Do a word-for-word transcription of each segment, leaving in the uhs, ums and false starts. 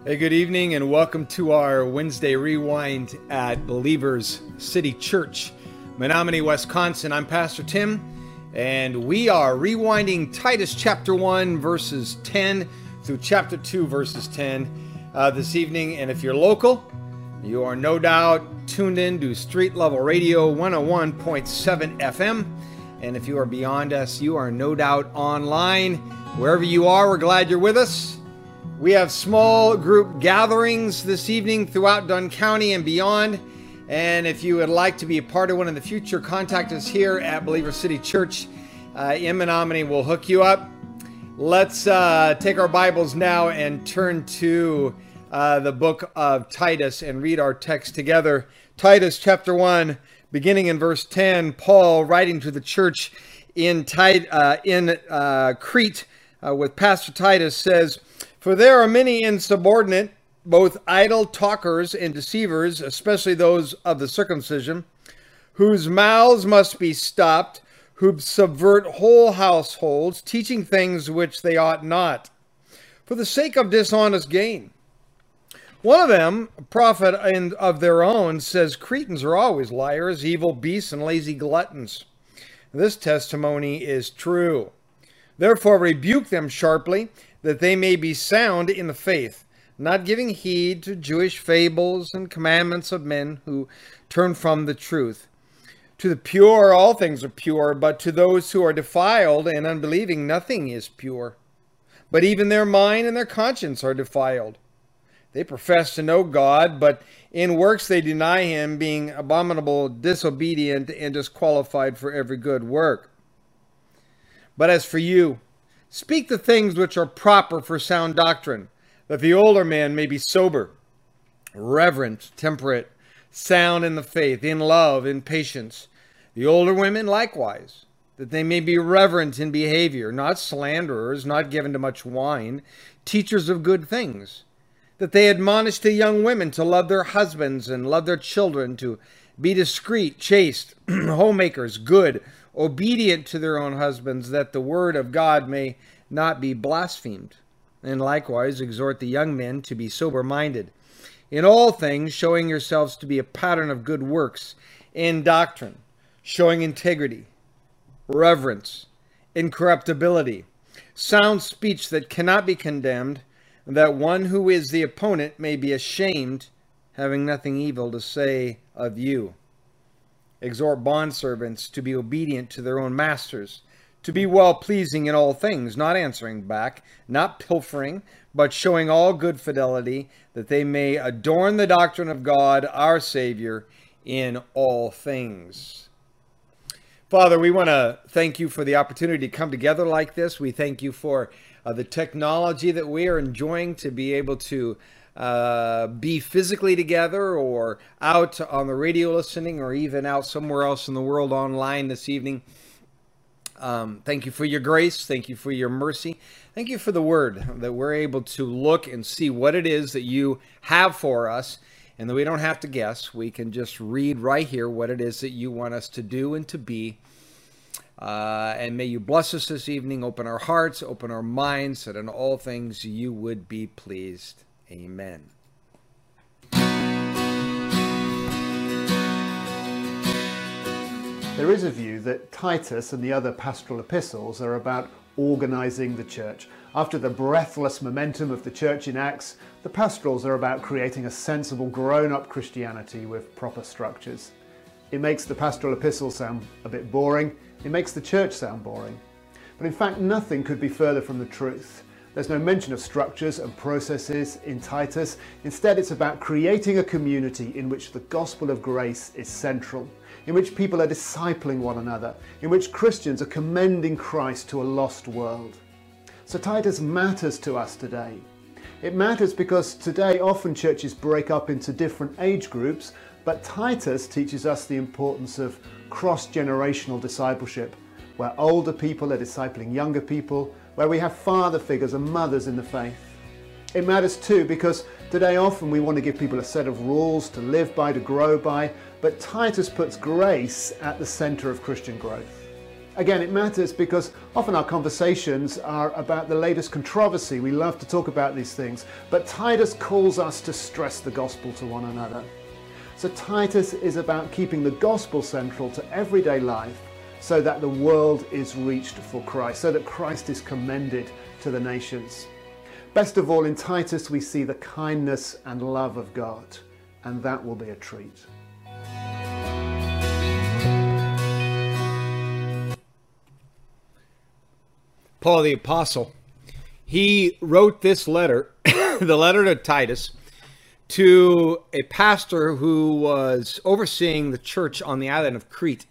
Hey, good evening and welcome to our Wednesday Rewind at Believers City Church, Menominee, Wisconsin. I'm Pastor Tim, and we are rewinding Titus chapter one, verses ten through chapter two, verses ten uh, this evening. And if you're local, you are no doubt tuned in to Street Level Radio one oh one point seven F M. And if you are beyond us, you are no doubt online. Wherever you are, we're glad you're with us. We have small group gatherings this evening throughout Dunn County and beyond. And if you would like to be a part of one in the future, contact us here at Believer City Church uh, in Menominee. We'll hook you up. Let's uh, take our Bibles now and turn to uh, the book of Titus and read our text together. Titus chapter one, beginning in verse ten, Paul writing to the church in, Tit- uh, in uh, Crete uh, with Pastor Titus says, "For there are many insubordinate, both idle talkers and deceivers, especially those of the circumcision, whose mouths must be stopped, who subvert whole households, teaching things which they ought not, for the sake of dishonest gain. One of them, a prophet of their own, says Cretans are always liars, evil beasts, and lazy gluttons. This testimony is true. Therefore rebuke them sharply, that they may be sound in the faith, not giving heed to Jewish fables and commandments of men who turn from the truth. To the pure all things are pure, but to those who are defiled and unbelieving nothing is pure. But even their mind and their conscience are defiled. They profess to know God, but in works they deny him, being abominable, disobedient, and disqualified for every good work. But as for you, speak the things which are proper for sound doctrine, that the older man may be sober, reverent, temperate, sound in the faith, in love, in patience. The older women likewise, that they may be reverent in behavior, not slanderers, not given to much wine, teachers of good things, that they admonish the young women to love their husbands and love their children, to be discreet, chaste, homemakers, good, obedient to their own husbands, that the word of God may not be blasphemed. And likewise exhort the young men to be sober-minded, in all things showing yourselves to be a pattern of good works, in doctrine, showing integrity, reverence, incorruptibility, sound speech that cannot be condemned, that one who is the opponent may be ashamed, having nothing evil to say of you. Exhort bondservants to be obedient to their own masters, to be well-pleasing in all things, not answering back, not pilfering, but showing all good fidelity, that they may adorn the doctrine of God, our Savior, in all things." Father, we want to thank you for the opportunity to come together like this. We thank you for uh, the technology that we are enjoying to be able to Uh, be physically together or out on the radio listening or even out somewhere else in the world online this evening. Um, thank you for your grace. Thank you for your mercy. Thank you for the word, that we're able to look and see what it is that you have for us, and that we don't have to guess. We can just read right here what it is that you want us to do and to be. Uh, and may you bless us this evening, open our hearts, open our minds, that in all things you would be pleased. Amen. There is a view that Titus and the other pastoral epistles are about organizing the church. After the breathless momentum of the church in Acts, the pastorals are about creating a sensible, grown-up Christianity with proper structures. It makes the pastoral epistles sound a bit boring. It makes the church sound boring. But in fact, nothing could be further from the truth. There's no mention of structures and processes in Titus. Instead, it's about creating a community in which the gospel of grace is central, in which people are discipling one another, in which Christians are commending Christ to a lost world. So Titus matters to us today. It matters because today often churches break up into different age groups, but Titus teaches us the importance of cross-generational discipleship, where older people are discipling younger people, where we have father figures and mothers in the faith. It matters too because today often we want to give people a set of rules to live by, to grow by, but Titus puts grace at the center of Christian growth. Again, it matters because often our conversations are about the latest controversy. We love to talk about these things, but Titus calls us to stress the gospel to one another. So Titus is about keeping the gospel central to everyday life so that the world is reached for Christ, so that Christ is commended to the nations. Best of all, in Titus we see the kindness and love of God, and that will be a treat. Paul the Apostle, he wrote this letter, the letter to Titus, to a pastor who was overseeing the church on the island of Crete.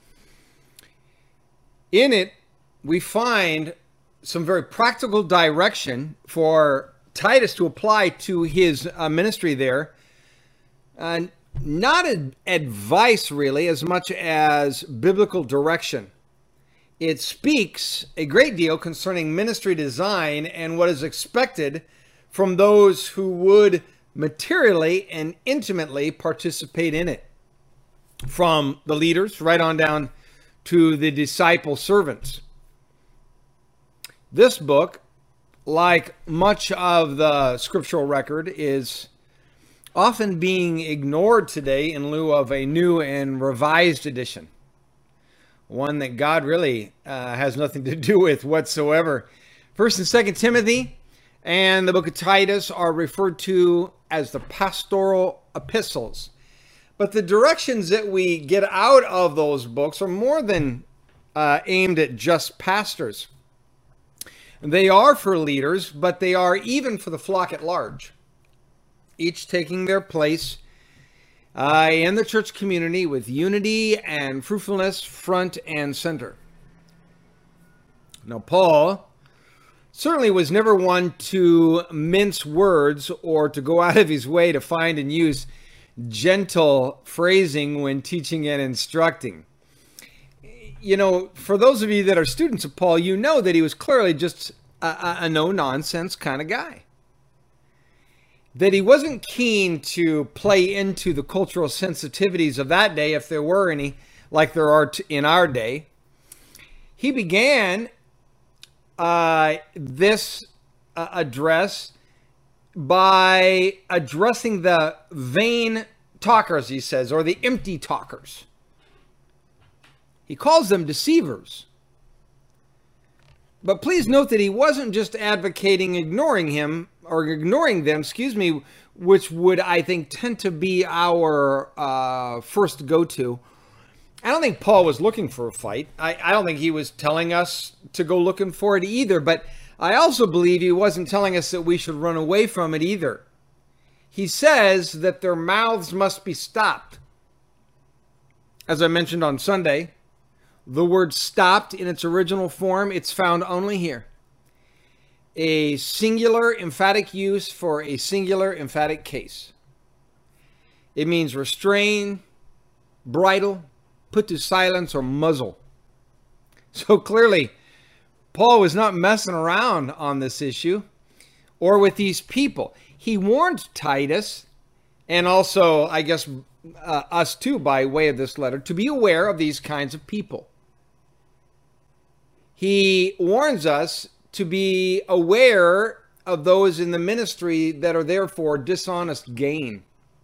In it, we find some very practical direction for Titus to apply to his uh, ministry there. Uh, not ad- advice, really, as much as biblical direction. It speaks a great deal concerning ministry design and what is expected from those who would materially and intimately participate in it. From the leaders right on down to the disciple servants. This book, like much of the scriptural record, is often being ignored today in lieu of a new and revised edition. One that God really uh, has nothing to do with whatsoever. First and Second Timothy and the book of Titus are referred to as the pastoral epistles. But the directions that we get out of those books are more than uh, aimed at just pastors. They are for leaders, but they are even for the flock at large, each taking their place Uh, in the church community with unity and fruitfulness front and center. Now, Paul certainly was never one to mince words or to go out of his way to find and use gentle phrasing when teaching and instructing. You know, for those of you that are students of Paul, you know that he was clearly just a, a, a no-nonsense kind of guy. That he wasn't keen to play into the cultural sensitivities of that day, if there were any, like there are in our day. He began uh, this uh, address by addressing the vain talkers, he says, or the empty talkers. He calls them deceivers. But please note that he wasn't just advocating ignoring him, or ignoring them, excuse me, which would, I think, tend to be our uh, first go-to. I don't think Paul was looking for a fight. I, I don't think he was telling us to go looking for it either. But I also believe he wasn't telling us that we should run away from it either. He says that their mouths must be stopped. As I mentioned on Sunday, the word stopped in its original form, it's found only here. A singular emphatic use for a singular emphatic case. It means restrain, bridle, put to silence, or muzzle. So clearly, Paul was not messing around on this issue or with these people. He warned Titus, and also, I guess, uh, us too, by way of this letter, to be aware of these kinds of people. He warns us to be aware of those in the ministry that are there for dishonest gain.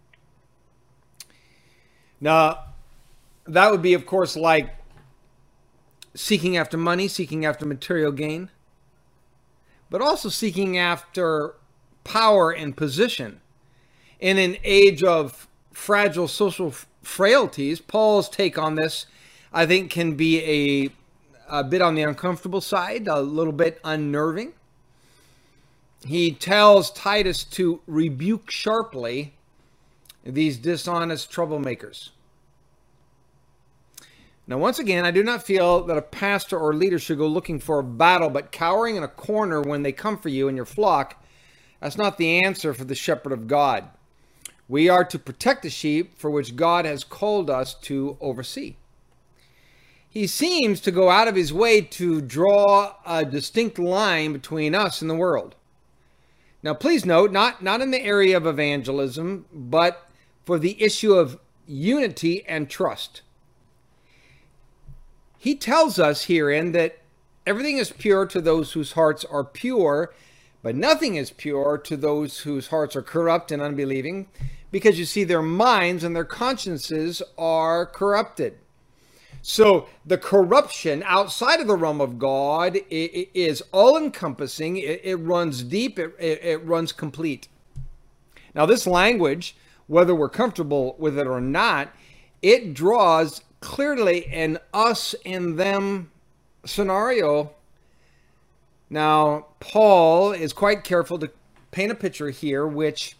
Now, that would be, of course, like seeking after money, seeking after material gain, but also seeking after power and position. In an age of fragile social frailties, Paul's take on this, I think, can be a a bit on the uncomfortable side, a little bit unnerving. He tells Titus to rebuke sharply these dishonest troublemakers. Now, once again, I do not feel that a pastor or leader should go looking for a battle, but cowering in a corner when they come for you and your flock, that's not the answer for the shepherd of God. We are to protect the sheep for which God has called us to oversee. He seems to go out of his way to draw a distinct line between us and the world. Now, please note, not, not in the area of evangelism, but for the issue of unity and trust. he tells us herein that everything is pure to those whose hearts are pure, but nothing is pure to those whose hearts are corrupt and unbelieving, because you see, their minds and their consciences are corrupted. So the corruption outside of the realm of God is all-encompassing. It runs deep. It, it runs complete. Now, this language, whether we're comfortable with it or not, it draws clearly an us and them scenario. Now, Paul is quite careful to paint a picture here, which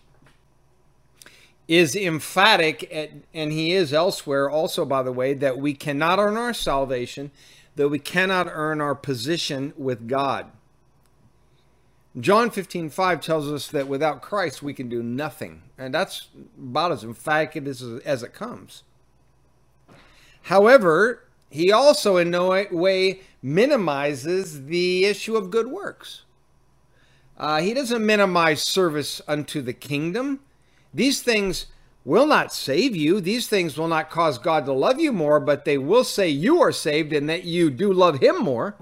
is emphatic, at, and he is elsewhere also, by the way, that we cannot earn our salvation, that we cannot earn our position with God. John fifteen five tells us that without Christ we can do nothing, and that's about as emphatic as, as it comes. However, he also in no way minimizes the issue of good works. Uh, he doesn't minimize service unto the kingdom. These things will not save you. These things will not cause God to love you more, but they will say you are saved and that you do love him more.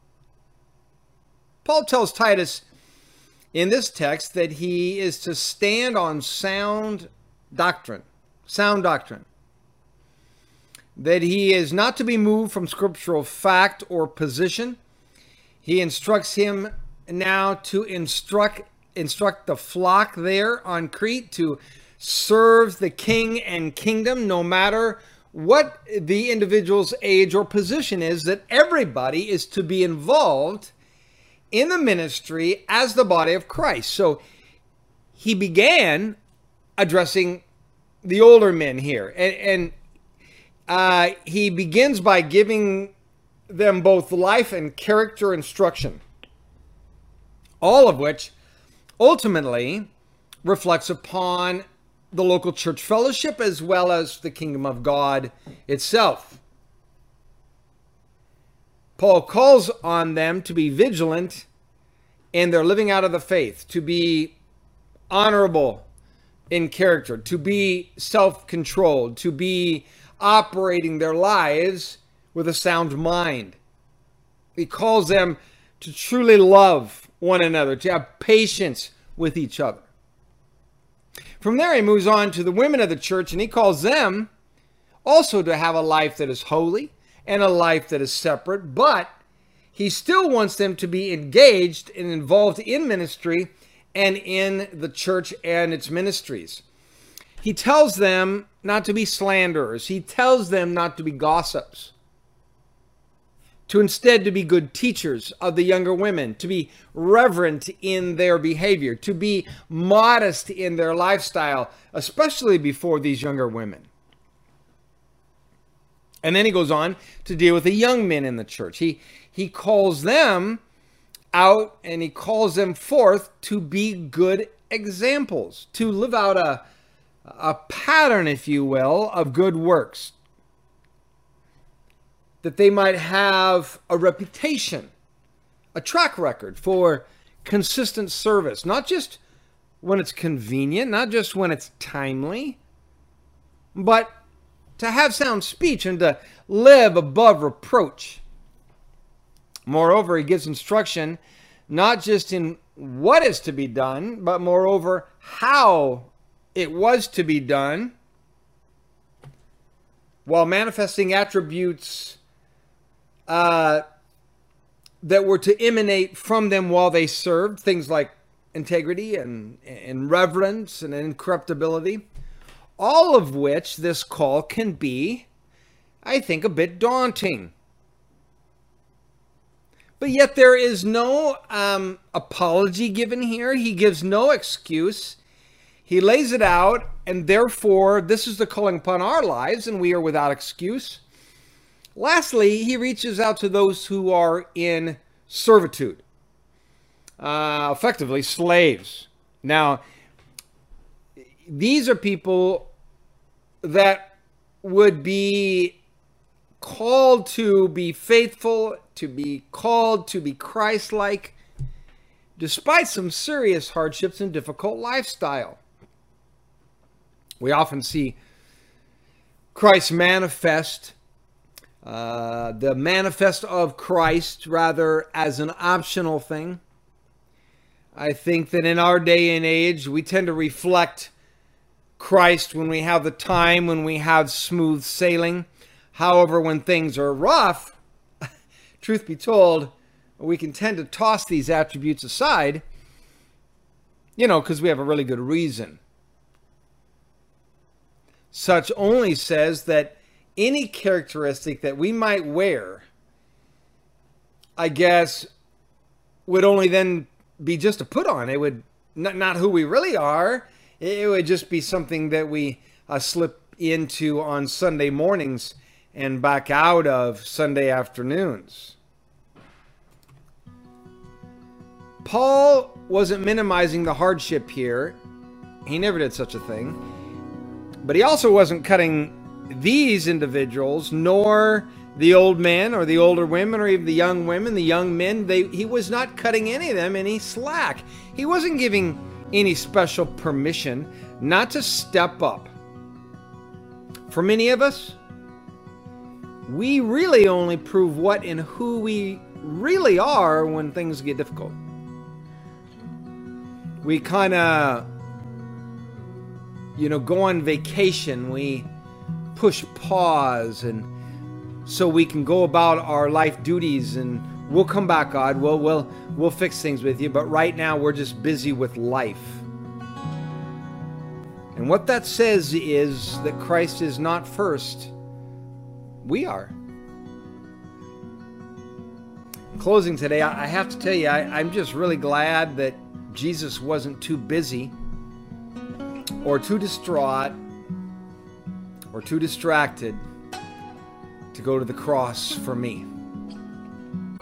Paul tells Titus in this text that he is to stand on sound doctrine, sound doctrine. That he is not to be moved from scriptural fact or position. He instructs him now to instruct instruct the flock there on Crete to serve the king and kingdom, no matter what the individual's age or position is, that everybody is to be involved in the ministry as the body of Christ. So he began addressing the older men here, and, and uh, he begins by giving them both life and character instruction, all of which ultimately reflects upon the local church fellowship as well as the kingdom of God itself. Paul calls on them to be vigilant in their living out of the faith, to be honorable in character, to be self-controlled, to be operating their lives with a sound mind. He calls them to truly love one another, to have patience with each other. From there, he moves on to the women of the church, and he calls them also to have a life that is holy and a life that is separate, but he still wants them to be engaged and involved in ministry and in the church and its ministries. He tells them not to be slanderers. He tells them not to be gossips, to instead to be good teachers of the younger women, to be reverent in their behavior, to be modest in their lifestyle, especially before these younger women. And then he goes on to deal with the young men in the church. He, he calls them out and he calls them forth to be good examples, to live out a, a pattern, if you will, of good works, that they might have a reputation, a track record for consistent service, not just when it's convenient, not just when it's timely, but to have sound speech and to live above reproach. Moreover, he gives instruction not just in what is to be done, but moreover, how it was to be done, while manifesting attributes Uh, that were to emanate from them while they served, things like integrity and, and reverence and incorruptibility, all of which this call can be, I think, a bit daunting. But yet there is no um, apology given here. He gives no excuse. He lays it out, and therefore this is the calling upon our lives, and we are without excuse. Lastly, he reaches out to those who are in servitude, uh, effectively slaves. Now, these are people that would be called to be faithful, to be called to be Christ-like, despite some serious hardships and difficult lifestyle. We often see Christ manifest uh, the manifest of Christ rather as an optional thing. I think that in our day and age, we tend to reflect Christ when we have the time, when we have smooth sailing. However, when things are rough, truth be told, we can tend to toss these attributes aside, you know, because we have a really good reason. Such only says that any characteristic that we might wear, I guess, would only then be just a put on. It would not, not who we really are. It would just be something that we uh, slip into on Sunday mornings and back out of Sunday afternoons. Paul wasn't minimizing the hardship here. He never did such a thing. But he also wasn't cutting these individuals, nor the old men or the older women or even the young women, the young men. They, he was not cutting any of them any slack. He wasn't giving any special permission not to step up. For many of us, we really only prove what and who we really are when things get difficult. We kind of, you know, go on vacation. We push pause and so we can go about our life duties, and we'll come back, God. We'll, we'll, we'll fix things with you. But right now we're just busy with life. And what that says is that Christ is not first. We are. In closing today, I have to tell you, I, I'm just really glad that Jesus wasn't too busy or too distraught or too distracted to go to the cross for me.